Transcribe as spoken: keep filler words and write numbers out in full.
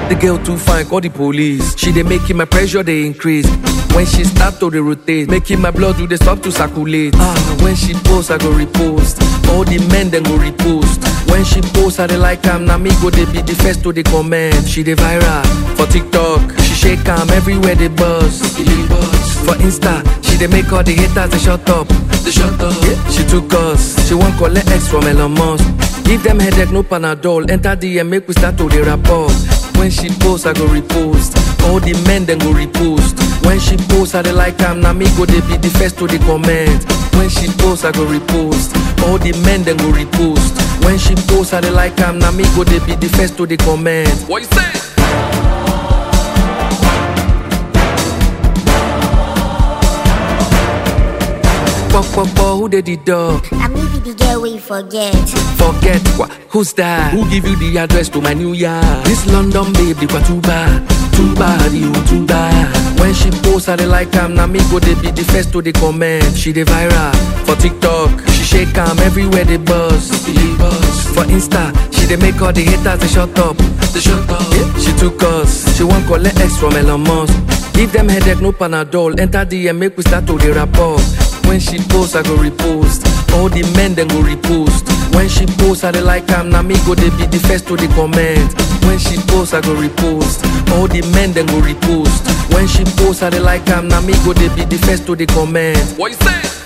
The girl too fine, call the police. She dey making my pressure they increase. When she start to dey rotate, making my blood do they stop to circulate. Ah, when she post, I go repost. All the men then go repost. When she post, I dey like am. Now me go they be the first to the comment. She dey viral for TikTok. She shake am everywhere they buzz. For Insta, she dey make all the haters they shut up. They shut up. Yeah, she took us. She won't collect X from Elon Musk. Give them headache, no Panadol. Enter D M, make we start to the rapport. When she post, I go repost. All the men then go repost. When she post, I dey like am. Now me go they be the first to the comment. When she post, I go repost. All the men then go repost. When she post, I dey like am. Now me go they be the first to the comment. What you say? Fuck, fuck, fuck, who did the dog? I may be the girl we forget. Forget what? Who's that? Who give you the address to my new yard? This London babe, they quite too bad. Too bad, you too bad. When she post, I dey like am. Now me go they be the first to the comment. She dey viral for TikTok. She shake am everywhere they buzz. For Insta, she dey make all the haters they shut up. They shut up. Yeah, she took us. She won't collect X from Elon Musk. Give them headache, no Panadol. Enter D M, make we start to the rapport. When she post, I go repost. All the men then go repost. When she post, I dey like am. Now me go they be the first to the comment. When she post, I go repost. All the men then go repost. When she post, I dey like am. Now me go they be the first to the comment. What you say?